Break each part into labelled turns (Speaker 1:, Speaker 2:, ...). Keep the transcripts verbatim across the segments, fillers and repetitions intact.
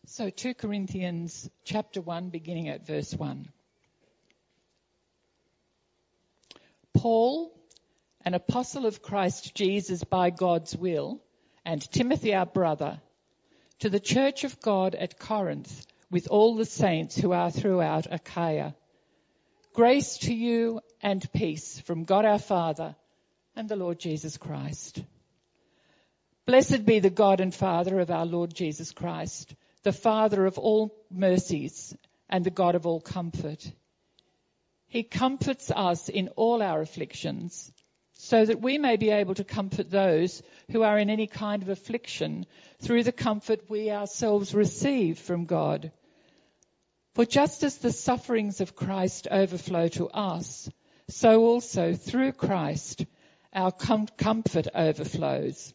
Speaker 1: So two Corinthians chapter one, beginning at verse one. Paul, an apostle of Christ Jesus by God's will, and Timothy our brother, to the church of God at Corinth, with all the saints who are throughout Achaia. Grace to you and peace from God our Father and the Lord Jesus Christ. Blessed be the God and Father of our Lord Jesus Christ, the Father of all mercies and the God of all comfort. He comforts us in all our afflictions, so that we may be able to comfort those who are in any kind of affliction through the comfort we ourselves receive from God. For just as the sufferings of Christ overflow to us, so also through Christ our com- comfort overflows.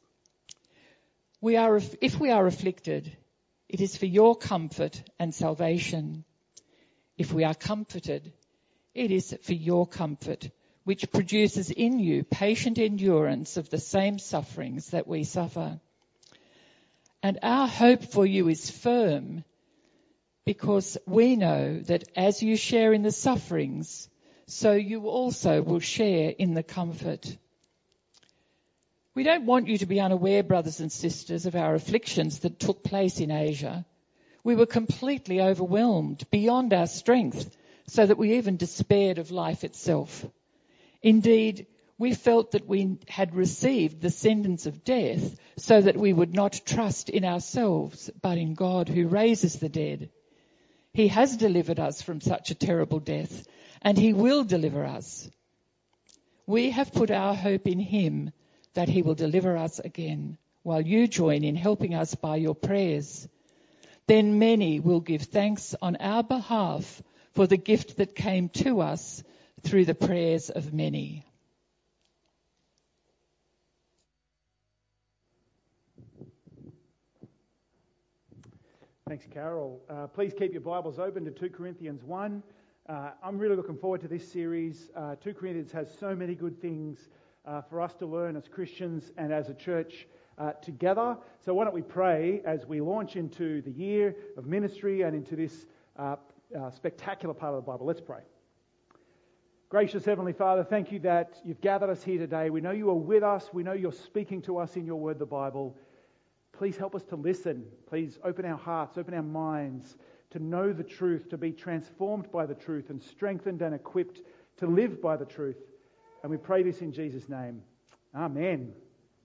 Speaker 1: We are, if we are afflicted, it is for your comfort and salvation. If we are comforted, it is for your comfort, which produces in you patient endurance of the same sufferings that we suffer. And our hope for you is firm, because we know that as you share in the sufferings, so you also will share in the comfort. We don't want you to be unaware, brothers and sisters, of our afflictions that took place in Asia. We were completely overwhelmed beyond our strength, so that we even despaired of life itself. Indeed, we felt that we had received the sentence of death, so that we would not trust in ourselves, but in God who raises the dead. He has delivered us from such a terrible death, and he will deliver us. We have put our hope in him, that he will deliver us again, while you join in helping us by your prayers. Then many will give thanks on our behalf for the gift that came to us through the prayers of many.
Speaker 2: Thanks, Carol. Uh, please keep your Bibles open to two Corinthians one. Uh, I'm really looking forward to this series. Uh, two Corinthians has so many good things uh, for us to learn as Christians and as a church uh, together. So why don't we pray as we launch into the year of ministry and into this uh, uh, spectacular part of the Bible. Let's pray. Gracious Heavenly Father, thank you that you've gathered us here today. We know you are with us. We know you're speaking to us in your word, the Bible. Please help us to listen. Please open our hearts, open our minds to know the truth, to be transformed by the truth and strengthened and equipped to live by the truth. And we pray this in Jesus' name. Amen.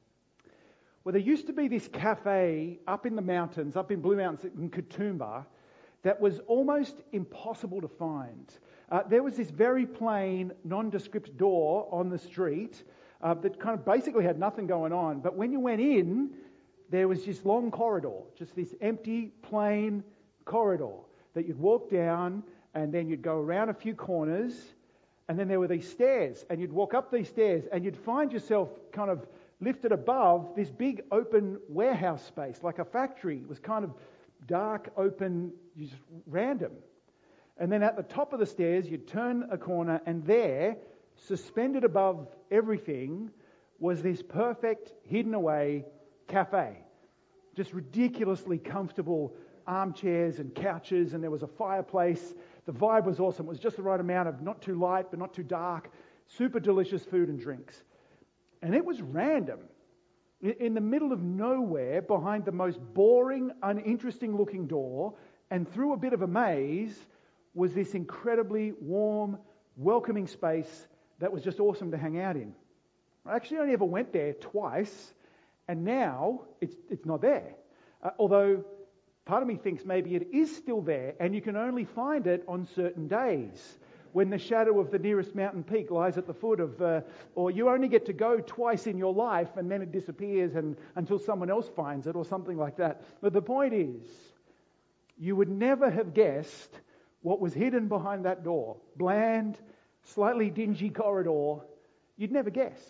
Speaker 2: Well, there used to be this cafe up in the mountains, up in Blue Mountains in Katoomba, that was almost impossible to find. Uh, there was this very plain, nondescript door on the street uh, that kind of basically had nothing going on. But when you went in, there was this long corridor, just this empty, plain corridor that you'd walk down, and then you'd go around a few corners, and then there were these stairs, and you'd walk up these stairs, and you'd find yourself kind of lifted above this big open warehouse space, like a factory. It was kind of dark, open, just random. And then at the top of the stairs, you'd turn a corner, and there, suspended above everything, was this perfect, hidden away cafe. Just ridiculously comfortable armchairs and couches, and there was a fireplace. The vibe was awesome. It was just the right amount of not too light, but not too dark. Super delicious food and drinks. And it was random. In the middle of nowhere, behind the most boring, uninteresting looking door, and through a bit of a maze, was this incredibly warm, welcoming space that was just awesome to hang out in. I actually only ever went there twice, and now it's it's not there. Uh, although part of me thinks maybe it is still there, and you can only find it on certain days, when the shadow of the nearest mountain peak lies at the foot of, uh, or you only get to go twice in your life, and then it disappears and until someone else finds it, or something like that. But the point is, you would never have guessed what was hidden behind that door. Bland, slightly dingy corridor. You'd never guess.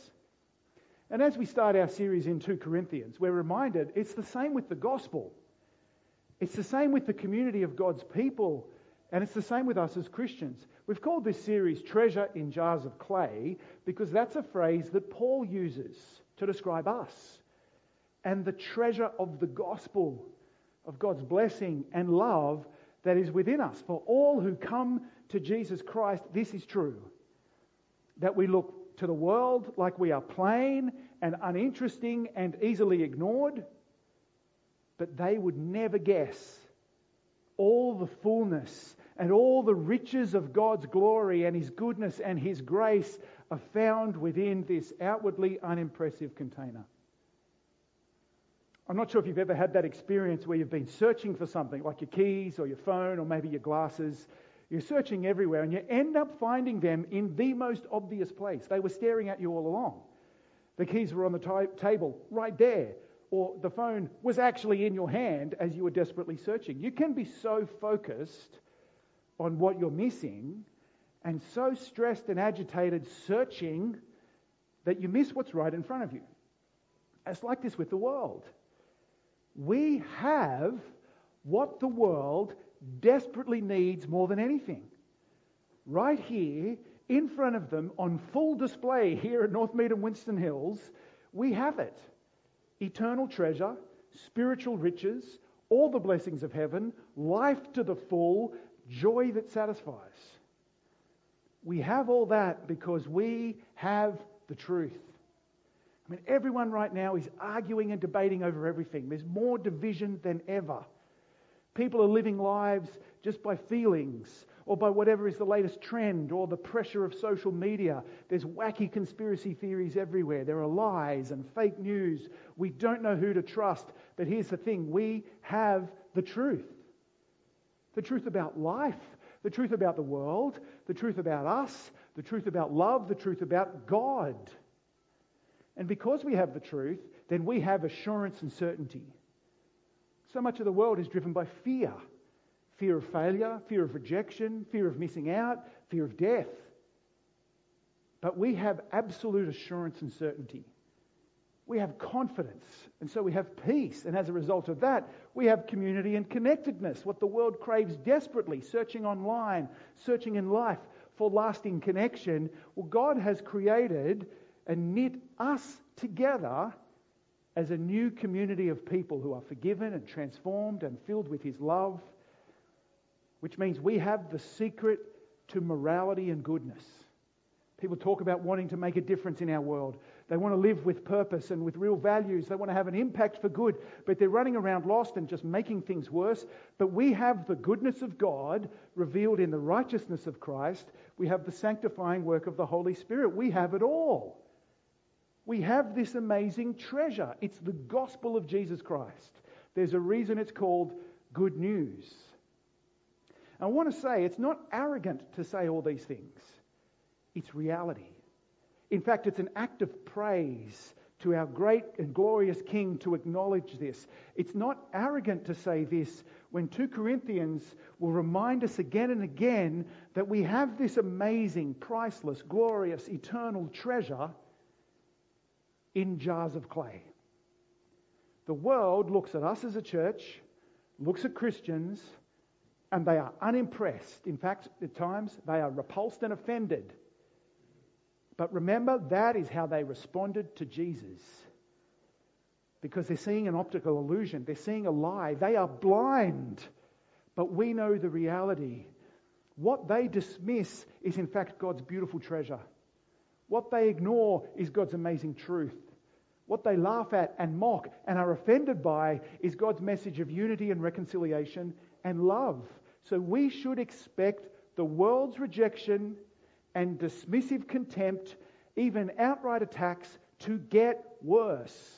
Speaker 2: And as we start our series in two Corinthians, we're reminded it's the same with the gospel. It's the same with the community of God's people, and it's the same with us as Christians. We've called this series Treasure in Jars of Clay because that's a phrase that Paul uses to describe us and the treasure of the gospel of God's blessing and love that is within us. For all who come to Jesus Christ, this is true. That we look to the world like we are plain and uninteresting and easily ignored, but they would never guess all the fullness and all the riches of God's glory and His goodness and His grace are found within this outwardly unimpressive container. I'm not sure if you've ever had that experience where you've been searching for something, like your keys or your phone or maybe your glasses. You're searching everywhere and you end up finding them in the most obvious place. They were staring at you all along. The keys were on the t- table right there, or the phone was actually in your hand as you were desperately searching. You can be so focused on what you're missing and so stressed and agitated searching that you miss what's right in front of you. It's like this with the world. We have what the world desperately needs more than anything. Right here, in front of them, on full display here at Northmead and Winston Hills, we have it. Eternal treasure, spiritual riches, all the blessings of heaven, life to the full, joy that satisfies. We have all that because we have the truth. I mean, everyone right now is arguing and debating over everything. There's more division than ever. People are living lives just by feelings or by whatever is the latest trend or the pressure of social media. There's wacky conspiracy theories everywhere. There are lies and fake news. We don't know who to trust. But here's the thing. We have the truth. The truth about life, the truth about the world, the truth about us, the truth about love, the truth about God. And because we have the truth, then we have assurance and certainty. So much of the world is driven by fear. Fear of failure, fear of rejection, fear of missing out, fear of death. But we have absolute assurance and certainty. We have confidence, and so we have peace. And as a result of that, we have community and connectedness, what the world craves desperately, searching online, searching in life for lasting connection. Well, God has created and knit us together as a new community of people who are forgiven and transformed and filled with His love, which means we have the secret to morality and goodness. People talk about wanting to make a difference in our world. They want to live with purpose and with real values. They want to have an impact for good, but they're running around lost and just making things worse. But we have the goodness of God revealed in the righteousness of Christ. We have the sanctifying work of the Holy Spirit. We have it all. We have this amazing treasure. It's the gospel of Jesus Christ. There's a reason it's called good news. I want to say it's not arrogant to say all these things. It's reality. In fact, it's an act of praise to our great and glorious King to acknowledge this. It's not arrogant to say this when Second Corinthians will remind us again and again that we have this amazing, priceless, glorious, eternal treasure in jars of clay. The world looks at us as a church, looks at Christians, and they are unimpressed. In fact, at times, they are repulsed and offended. But remember, that is how they responded to Jesus. Because they're seeing an optical illusion. They're seeing a lie. They are blind. But we know the reality. What they dismiss is in fact God's beautiful treasure. What they ignore is God's amazing truth. What they laugh at and mock and are offended by is God's message of unity and reconciliation and love. So we should expect the world's rejection and dismissive contempt, even outright attacks, to get worse.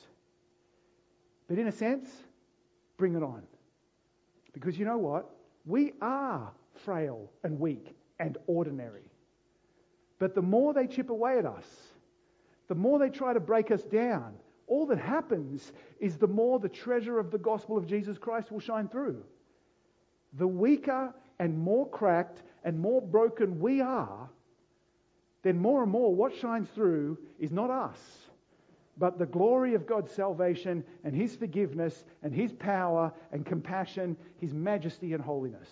Speaker 2: But in a sense, bring it on. Because you know what? We are frail and weak and ordinary. But the more they chip away at us, the more they try to break us down, all that happens is the more the treasure of the gospel of Jesus Christ will shine through. The weaker and more cracked and more broken we are, then more and more what shines through is not us, but the glory of God's salvation and His forgiveness and His power and compassion, His majesty and holiness.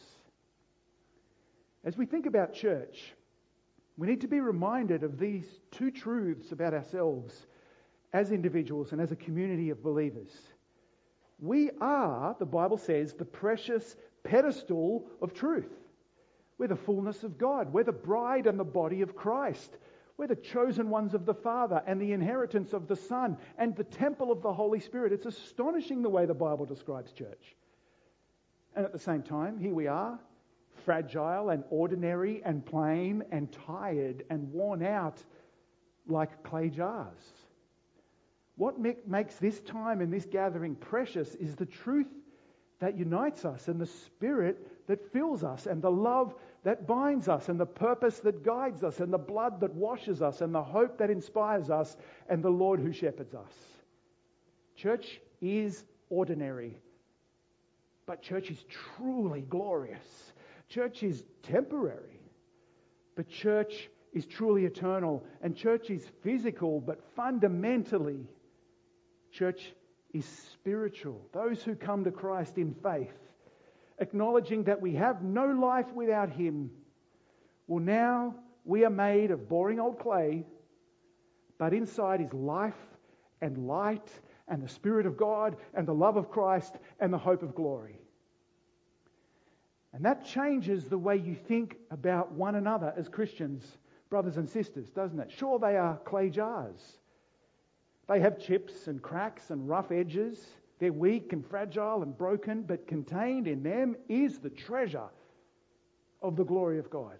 Speaker 2: As we think about church, we need to be reminded of these two truths about ourselves as individuals and as a community of believers. We are, the Bible says, the precious pedestal of truth. We're the fullness of God. We're the bride and the body of Christ. We're the chosen ones of the Father and the inheritance of the Son and the temple of the Holy Spirit. It's astonishing the way the Bible describes church. And at the same time, here we are, fragile and ordinary and plain and tired and worn out like clay jars. What makes this time and this gathering precious is the truth that unites us and the Spirit that fills us and the love that binds us and the purpose that guides us and the blood that washes us and the hope that inspires us and the Lord who shepherds us. Church is ordinary, but church is truly glorious. Church is temporary, but church is truly eternal. And church is physical, but fundamentally, church is spiritual. Those who come to Christ in faith, acknowledging that we have no life without Him, well, now we are made of boring old clay, but inside is life and light and the Spirit of God and the love of Christ and the hope of glory. And that changes the way you think about one another as Christians, brothers and sisters, doesn't it? Sure, they are clay jars. They have chips and cracks and rough edges. They're weak and fragile and broken, but contained in them is the treasure of the glory of God.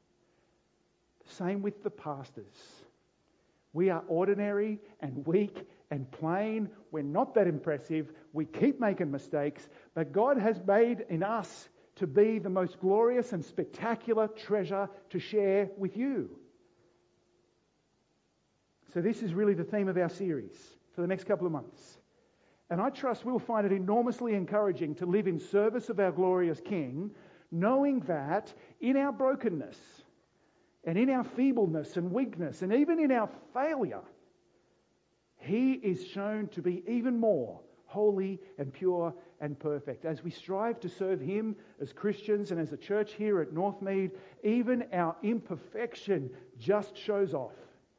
Speaker 2: Same with the pastors. We are ordinary and weak and plain. We're not that impressive. We keep making mistakes, but God has made in us to be the most glorious and spectacular treasure to share with you. So this is really the theme of our series for the next couple of months. And I trust we'll find it enormously encouraging to live in service of our glorious King, knowing that in our brokenness and in our feebleness and weakness and even in our failure, He is shown to be even more holy and pure and perfect. As we strive to serve Him as Christians and as a church here at Northmead, even our imperfection just shows off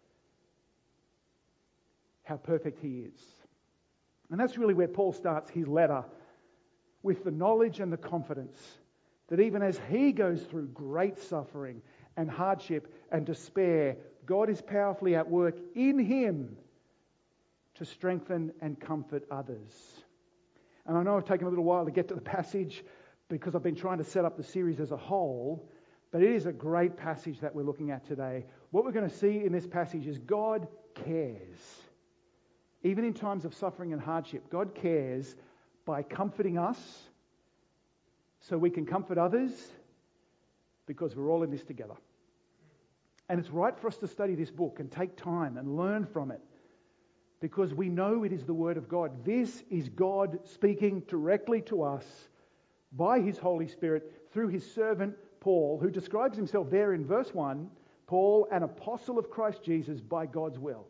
Speaker 2: how perfect He is. And that's really where Paul starts his letter, with the knowledge and the confidence that even as he goes through great suffering and hardship and despair, God is powerfully at work in him to strengthen and comfort others. And I know I've taken a little while to get to the passage because I've been trying to set up the series as a whole, but it is a great passage that we're looking at today. What we're going to see in this passage is God cares. Even in times of suffering and hardship, God cares by comforting us so we can comfort others, because we're all in this together. And it's right for us to study this book and take time and learn from it, because we know it is the Word of God. This is God speaking directly to us by His Holy Spirit through His servant Paul, who describes himself there in verse one, Paul, an apostle of Christ Jesus by God's will.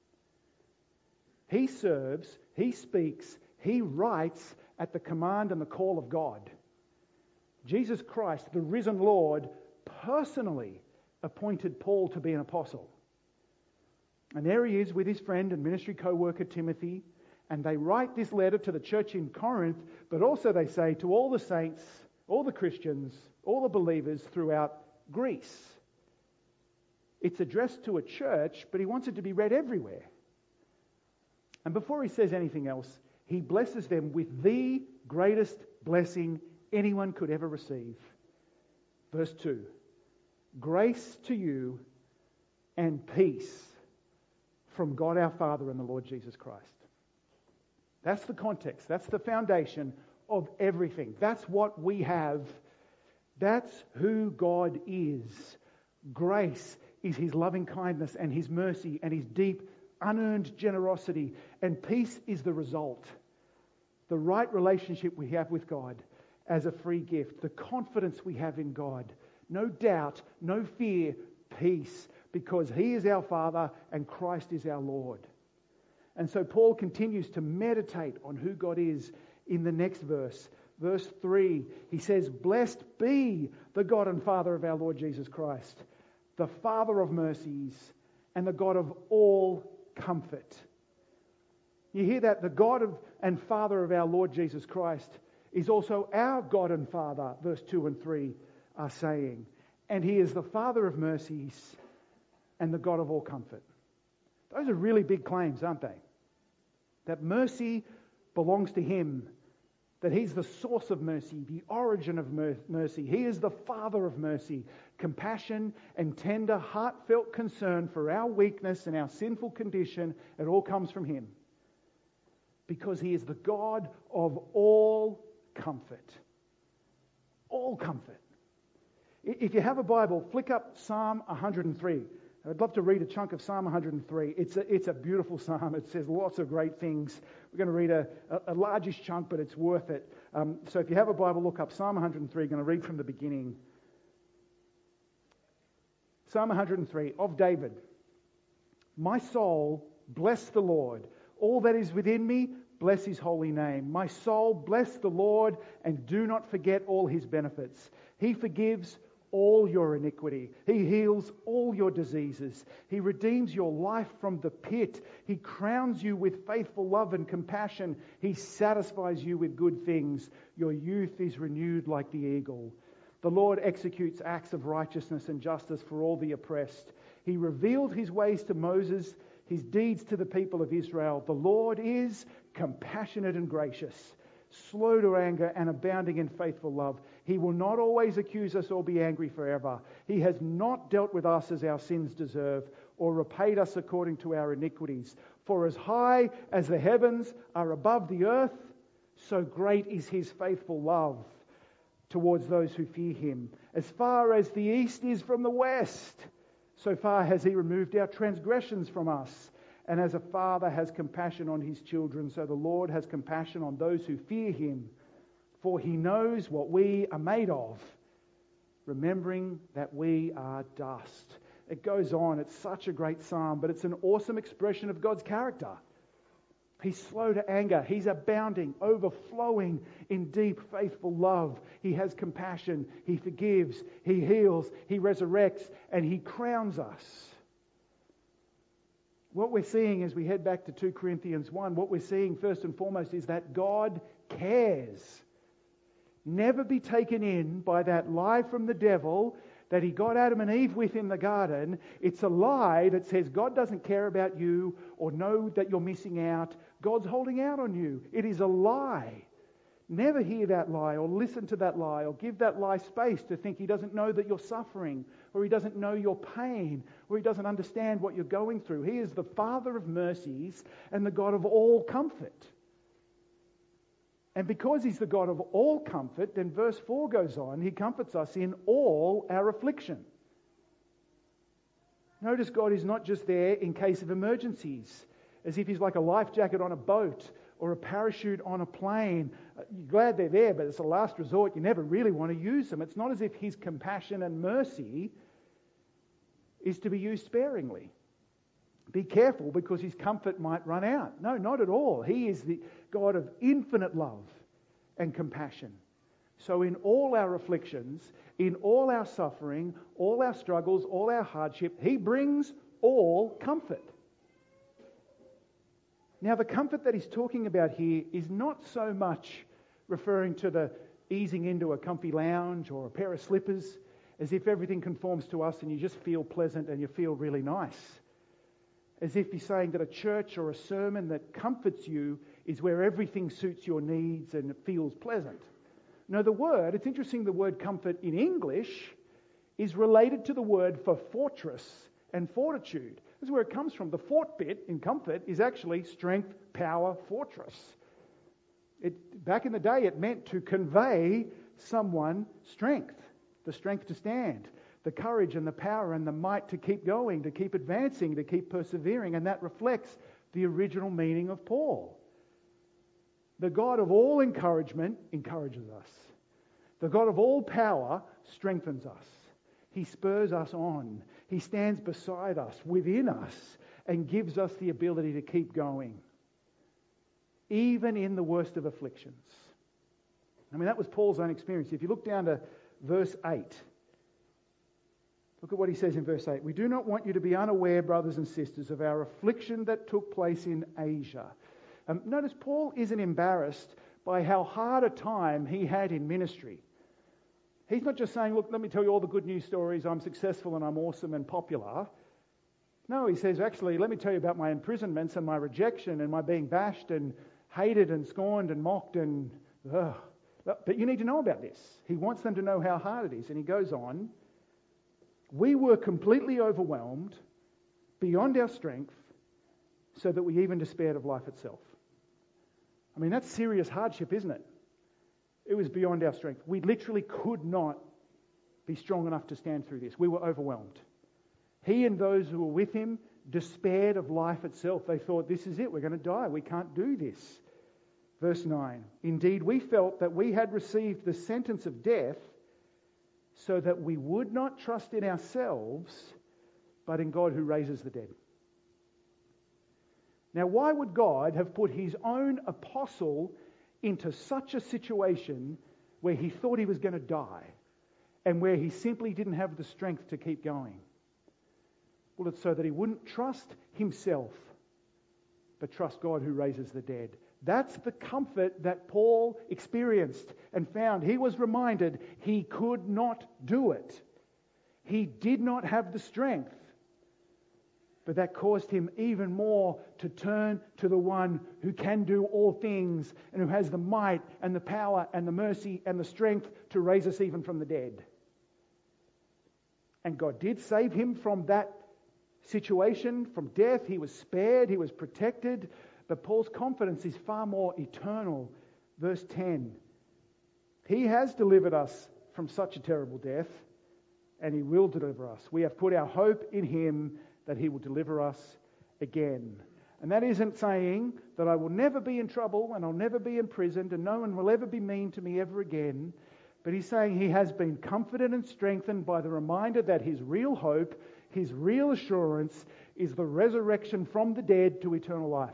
Speaker 2: He serves, he speaks, he writes at the command and the call of God. Jesus Christ, the risen Lord, personally appointed Paul to be an apostle. And there he is with his friend and ministry co-worker Timothy, and they write this letter to the church in Corinth, but also they say to all the saints, all the Christians, all the believers throughout Greece. It's addressed to a church, but he wants it to be read everywhere. And before he says anything else, he blesses them with the greatest blessing anyone could ever receive. Verse two, grace to you and peace from God our Father and the Lord Jesus Christ. That's the context. That's the foundation of everything. That's what we have. That's who God is. Grace is His loving kindness and His mercy and His deep unearned generosity, and peace is the result. The right relationship we have with God as a free gift, the confidence we have in God, no doubt, no fear, peace, because He is our Father and Christ is our Lord. And so Paul continues to meditate on who God is in the next verse. Verse three, he says, "Blessed be the God and Father of our Lord Jesus Christ, the Father of mercies and the God of all comfort." You hear that? The God of, and Father of our Lord Jesus Christ is also our God and Father, verse two and three are saying. And He is the Father of mercies and the God of all comfort. Those are really big claims, aren't they? That mercy belongs to Him, that He's the source of mercy, the origin of mercy. He is the Father of mercy, compassion and tender, heartfelt concern for our weakness and our sinful condition. It all comes from Him. Because He is the God of all comfort. All comfort. If you have a Bible, flick up Psalm one hundred three. I'd love to read a chunk of Psalm one hundred three. It's a, it's a beautiful psalm. It says lots of great things. We're going to read a, a, a largish chunk, but it's worth it. Um, so if you have a Bible, look up Psalm one hundred three. I'm going to read from the beginning. Psalm one hundred three, of David. My soul, bless the Lord. All that is within me, bless His holy name. My soul, bless the Lord, and do not forget all His benefits. He forgives all your iniquity. He heals all your diseases. He redeems your life from the pit. He crowns you with faithful love and compassion. He satisfies you with good things. Your youth is renewed like the eagle. The Lord executes acts of righteousness and justice for all the oppressed. He revealed His ways to Moses, His deeds to the people of Israel. The Lord is compassionate and gracious, slow to anger and abounding in faithful love. He will not always accuse us or be angry forever. He has not dealt with us as our sins deserve, or repaid us according to our iniquities. For as high as the heavens are above the earth, so great is His faithful love towards those who fear Him. As far as the east is from the west, so far has He removed our transgressions from us. And as a father has compassion on his children, so the Lord has compassion on those who fear Him. For He knows what we are made of, remembering that we are dust. It goes on. It's such a great psalm, but it's an awesome expression of God's character. He's slow to anger. He's abounding, overflowing in deep, faithful love. He has compassion. He forgives. He heals. He resurrects. And He crowns us. What we're seeing as we head back to two Corinthians one, what we're seeing first and foremost is that God cares. Never be taken in by that lie from the devil that he got Adam and Eve with in the garden. It's a lie that says God doesn't care about you or know that you're missing out. God's holding out on you. It is a lie. Never hear that lie or listen to that lie or give that lie space to think He doesn't know that you're suffering, or He doesn't know your pain, or He doesn't understand what you're going through. He is the Father of mercies and the God of all comfort. And because He's the God of all comfort, then verse four goes on, He comforts us in all our affliction. Notice God is not just there in case of emergencies, as if He's like a life jacket on a boat or a parachute on a plane. You're glad they're there, but it's a last resort. You never really want to use them. It's not as if His compassion and mercy is to be used sparingly. Be careful because His comfort might run out. No, not at all. He is the God of infinite love and compassion. So in all our afflictions, in all our suffering, all our struggles, all our hardship, He brings all comfort. Now, the comfort that He's talking about here is not so much referring to the easing into a comfy lounge or a pair of slippers, as if everything conforms to us and you just feel pleasant and you feel really nice. As if He's saying that a church or a sermon that comforts you is where everything suits your needs and it feels pleasant. No, the word, it's interesting, the word comfort in English is related to the word for fortress and fortitude. This is where it comes from. The fort bit in comfort is actually strength, power, fortress. It, back in the day, it meant to convey someone strength, the strength to stand, the courage and the power and the might to keep going, to keep advancing, to keep persevering. And that reflects the original meaning of Paul. The God of all encouragement encourages us. The God of all power strengthens us. He spurs us on. He stands beside us, within us, and gives us the ability to keep going, even in the worst of afflictions. I mean, that was Paul's own experience. If you look down to verse eight, look at what he says in verse eight. We do not want you to be unaware, brothers and sisters, of our affliction that took place in Asia. Um, notice Paul isn't embarrassed by how hard a time he had in ministry. He's not just saying, look, let me tell you all the good news stories, I'm successful and I'm awesome and popular. No, he says, actually, let me tell you about my imprisonments and my rejection and my being bashed and hated and scorned and mocked and... Ugh. But you need to know about this. He wants them to know how hard it is. And he goes on, we were completely overwhelmed, beyond our strength, so that we even despaired of life itself. I mean, that's serious hardship, isn't it? It was beyond our strength. We literally could not be strong enough to stand through this. We were overwhelmed. He and those who were with him despaired of life itself. They thought, this is it, we're going to die. We can't do this. Verse nine, indeed, we felt that we had received the sentence of death so that we would not trust in ourselves, but in God who raises the dead. Now, why would God have put his own apostle into such a situation where he thought he was going to die and where he simply didn't have the strength to keep going? Well, it's so that he wouldn't trust himself, but trust God who raises the dead. That's the comfort that Paul experienced and found. He was reminded he could not do it. He did not have the strength. But that caused him even more to turn to the one who can do all things and who has the might and the power and the mercy and the strength to raise us even from the dead. And God did save him from that situation, from death. He was spared, he was protected. But Paul's confidence is far more eternal. Verse ten, he has delivered us from such a terrible death, and he will deliver us. We have put our hope in him that he will deliver us again. And that isn't saying that I will never be in trouble and I'll never be imprisoned and no one will ever be mean to me ever again. But he's saying he has been comforted and strengthened by the reminder that his real hope, his real assurance, is the resurrection from the dead to eternal life.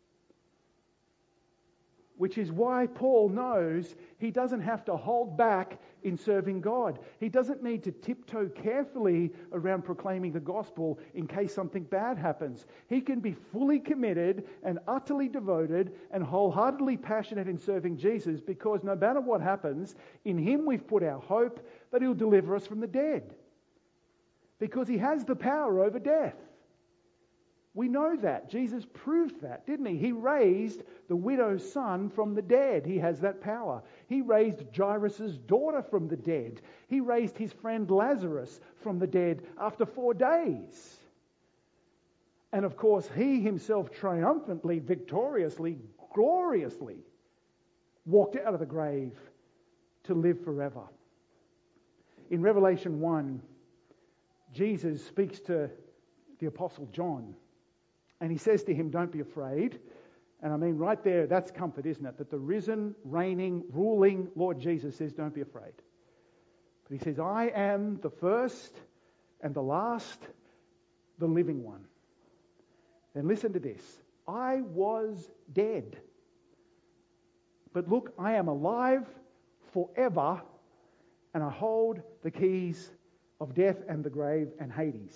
Speaker 2: Which is why Paul knows he doesn't have to hold back in serving God. He doesn't need to tiptoe carefully around proclaiming the gospel in case something bad happens. He can be fully committed and utterly devoted and wholeheartedly passionate in serving Jesus, because no matter what happens, in him we've put our hope that he'll deliver us from the dead. Because he has the power over death. We know that. Jesus proved that, didn't he? He raised the widow's son from the dead. He has that power. He raised Jairus' daughter from the dead. He raised his friend Lazarus from the dead after four days. And of course, he himself triumphantly, victoriously, gloriously walked out of the grave to live forever. In Revelation one, Jesus speaks to the Apostle John. And he says to him, don't be afraid. And I mean, right there, that's comfort, isn't it? That the risen, reigning, ruling Lord Jesus says, don't be afraid. But he says, I am the first and the last, the living one. Then listen to this. I was dead. But look, I am alive forever, and I hold the keys of death and the grave and Hades.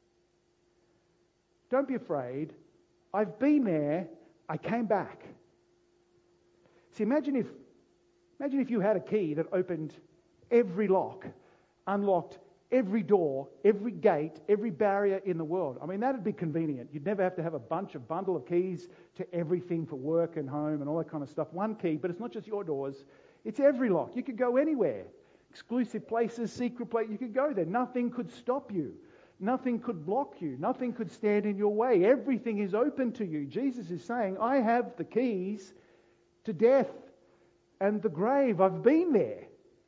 Speaker 2: Don't be afraid. I've been there. I came back. See, imagine if, imagine if you had a key that opened every lock, unlocked every door, every gate, every barrier in the world. I mean, that'd be convenient. You'd never have to have a bunch of bundle of keys to everything for work and home and all that kind of stuff. One key, but it's not just your doors. It's every lock. You could go anywhere. Exclusive places, secret places. You could go there. Nothing could stop you. Nothing could block you. Nothing could stand in your way. Everything is open to you. Jesus is saying, I have the keys to death and the grave. I've been there.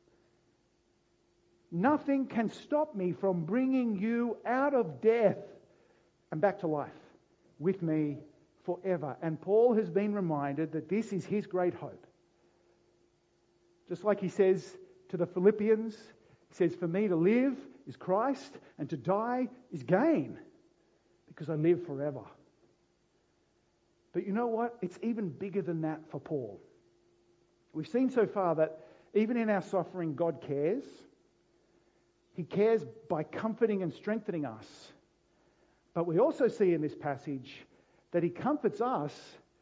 Speaker 2: Nothing can stop me from bringing you out of death and back to life with me forever. And Paul has been reminded that this is his great hope. Just like he says to the Philippians, he says, for me to live is Christ, and to die is gain, because I live forever. But you know what? It's even bigger than that for Paul. We've seen so far that even in our suffering, God cares. He cares by comforting and strengthening us. But we also see in this passage that he comforts us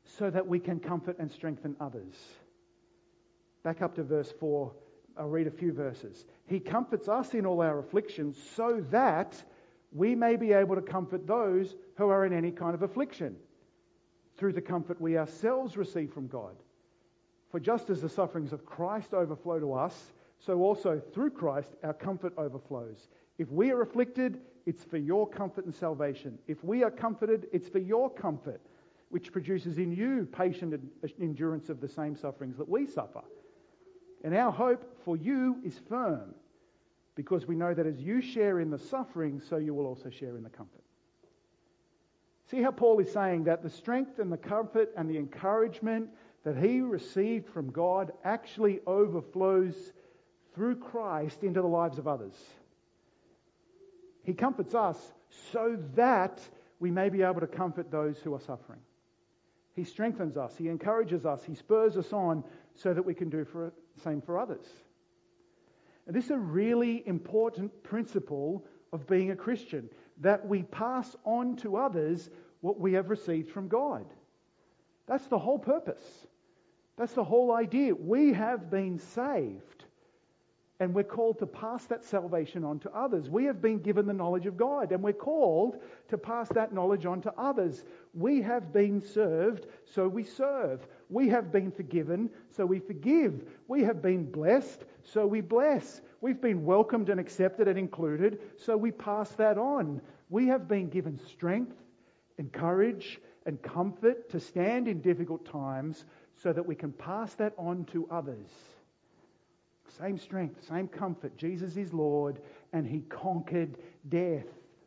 Speaker 2: so that we can comfort and strengthen others. Back up to verse four. I'll read a few verses. He comforts us in all our afflictions so that we may be able to comfort those who are in any kind of affliction through the comfort we ourselves receive from God. For just as the sufferings of Christ overflow to us, so also through Christ our comfort overflows. If we are afflicted, it's for your comfort and salvation. If we are comforted, it's for your comfort, which produces in you patient endurance of the same sufferings that we suffer. And our hope for you is firm, because we know that as you share in the suffering, so you will also share in the comfort. See how Paul is saying that the strength and the comfort and the encouragement that he received from God actually overflows through Christ into the lives of others. He comforts us so that we may be able to comfort those who are suffering. He strengthens us, He encourages us, He spurs us on so that we can do the same for others. And this is a really important principle of being a Christian, that we pass on to others what we have received from God. That's the whole purpose. That's the whole idea. We have been saved, and we're called to pass that salvation on to others. We have been given the knowledge of God, and we're called to pass that knowledge on to others. We have been served, so we serve. We have been forgiven, so we forgive. We have been blessed, so we bless. We've been welcomed and accepted and included, so we pass that on. We have been given strength and courage and comfort to stand in difficult times so that we can pass that on to others. Same strength, same comfort. Jesus is Lord, and He conquered death.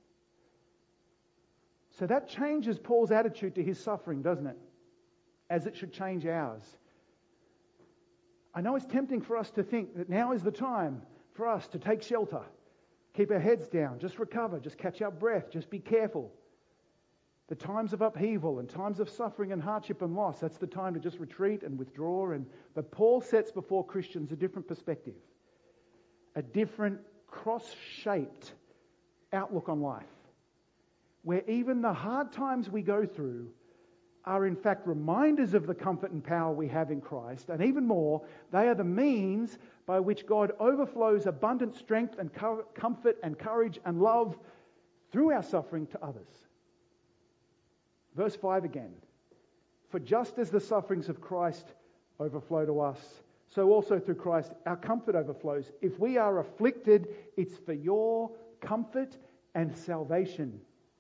Speaker 2: So that changes Paul's attitude to his suffering, doesn't it? As it should change ours. I know it's tempting for us to think that now is the time for us to take shelter, keep our heads down, just recover, just catch our breath, just be careful. The times of upheaval and times of suffering and hardship and loss, that's the time to just retreat and withdraw. And but Paul sets before Christians a different perspective, a different cross-shaped outlook on life, where even the hard times we go through are in fact reminders of the comfort and power we have in Christ, and even more, they are the means by which God overflows abundant strength and co- comfort and courage and love through our suffering to others. Verse five again. For just as the sufferings of Christ overflow to us, so also through Christ our comfort overflows. If we are afflicted, it's for your comfort and salvation.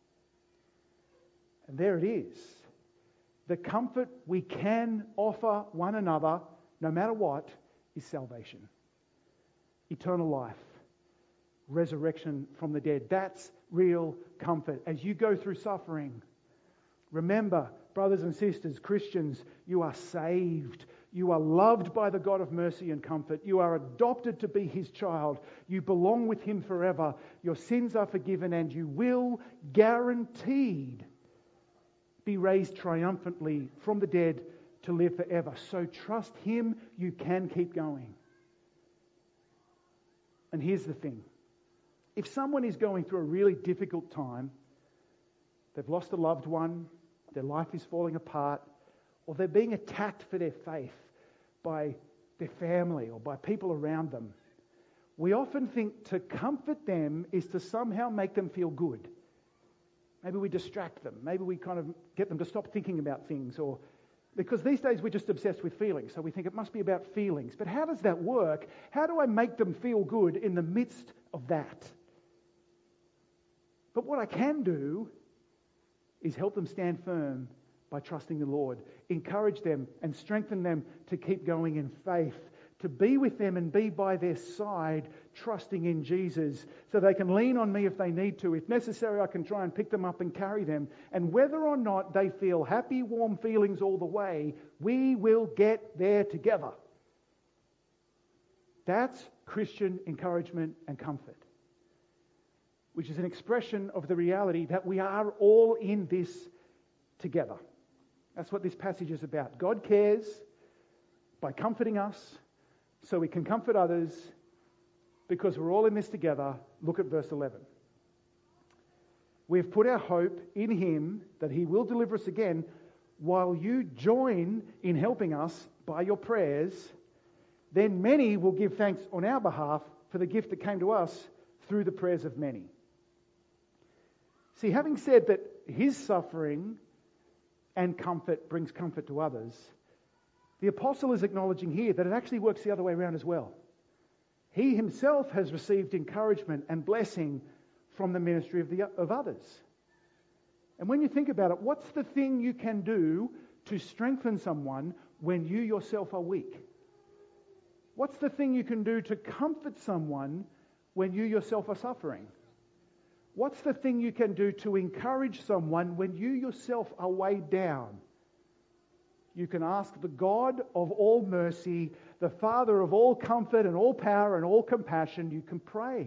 Speaker 2: And there it is. The comfort we can offer one another, no matter what, is salvation. Eternal life. Resurrection from the dead. That's real comfort. As you go through suffering, remember, brothers and sisters, Christians, you are saved. You are loved by the God of mercy and comfort. You are adopted to be His child. You belong with Him forever. Your sins are forgiven, and you will, guaranteed, be raised triumphantly from the dead to live forever. So trust Him. You can keep going. And here's the thing. If someone is going through a really difficult time, they've lost a loved one, their life is falling apart, or they're being attacked for their faith by their family or by people around them, we often think to comfort them is to somehow make them feel good. Maybe we distract them. Maybe we kind of get them to stop thinking about things. Or because these days we're just obsessed with feelings, so we think it must be about feelings. But how does that work? How do I make them feel good in the midst of that? But what I can do is help them stand firm by trusting the Lord. Encourage them and strengthen them to keep going in faith, to be with them and be by their side, trusting in Jesus, so they can lean on me if they need to. If necessary, I can try and pick them up and carry them. And whether or not they feel happy, warm feelings all the way, we will get there together. That's Christian encouragement and comfort, which is an expression of the reality that we are all in this together. That's what this passage is about. God cares by comforting us so we can comfort others because we're all in this together. Look at verse eleven. We have put our hope in Him that He will deliver us again while you join in helping us by your prayers, then many will give thanks on our behalf for the gift that came to us through the prayers of many. See, having said that his suffering and comfort brings comfort to others, the apostle is acknowledging here that it actually works the other way around as well. He himself has received encouragement and blessing from the ministry of, the, of others. And when you think about it, what's the thing you can do to strengthen someone when you yourself are weak? What's the thing you can do to comfort someone when you yourself are suffering? What's the thing you can do to encourage someone when you yourself are weighed down? You can ask the God of all mercy, the Father of all comfort and all power and all compassion. You can pray.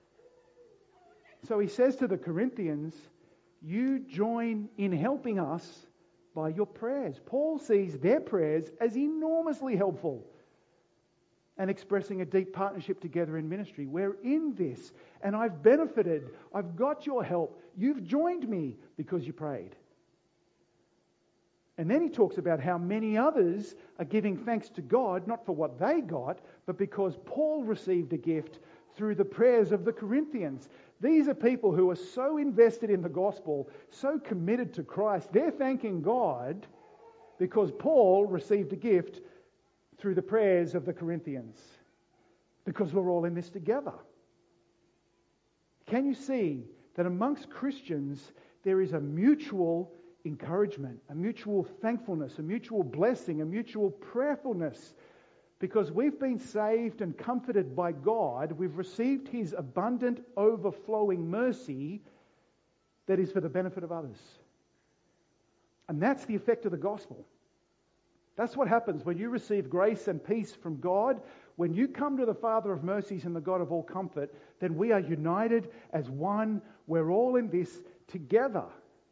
Speaker 2: So he says to the Corinthians, you join in helping us by your prayers. Paul sees their prayers as enormously helpful and expressing a deep partnership together in ministry. We're in this, and I've benefited. I've got your help. You've joined me because you prayed. And then he talks about how many others are giving thanks to God, not for what they got, but because Paul received a gift through the prayers of the Corinthians. These are people who are so invested in the gospel, so committed to Christ. They're thanking God because Paul received a gift through the prayers of the Corinthians. Because we're all in this together. Can you see that amongst Christians there is a mutual encouragement, a mutual thankfulness, a mutual blessing, a mutual prayerfulness? Because we've been saved and comforted by God, we've received his abundant, overflowing mercy that is for the benefit of others. And that's the effect of the gospel. That's what happens when you receive grace and peace from God. When you come to the Father of mercies and the God of all comfort, then we are united as one. We're all in this together.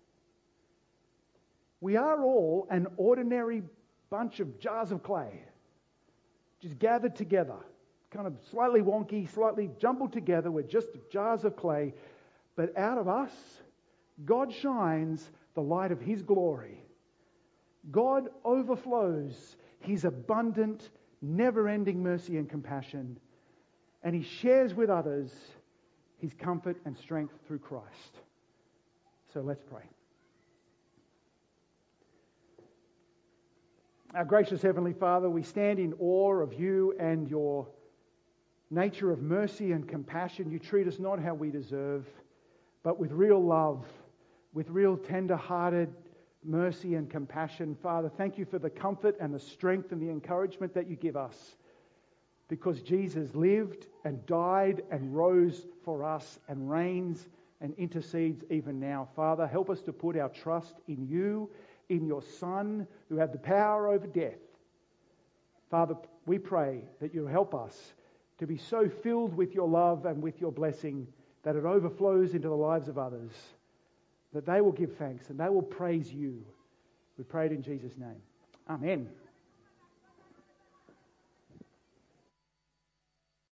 Speaker 2: We are all an ordinary bunch of jars of clay, just gathered together, kind of slightly wonky, slightly jumbled together. We're just jars of clay. But out of us, God shines the light of his glory. God overflows his abundant, never-ending mercy and compassion, and he shares with others his comfort and strength through Christ. So let's pray. Our gracious Heavenly Father, we stand in awe of you and your nature of mercy and compassion. You treat us not how we deserve, but with real love, with real tender-hearted mercy and compassion. Father, thank you for the comfort and the strength and the encouragement that you give us, because Jesus lived and died and rose for us and reigns and intercedes even now. Father, help us to put our trust in you, in your Son, who had the power over death. Father, we pray that you'll help us to be so filled with your love and with your blessing that it overflows into the lives of others, that they will give thanks and they will praise you. We pray it in Jesus' name. Amen.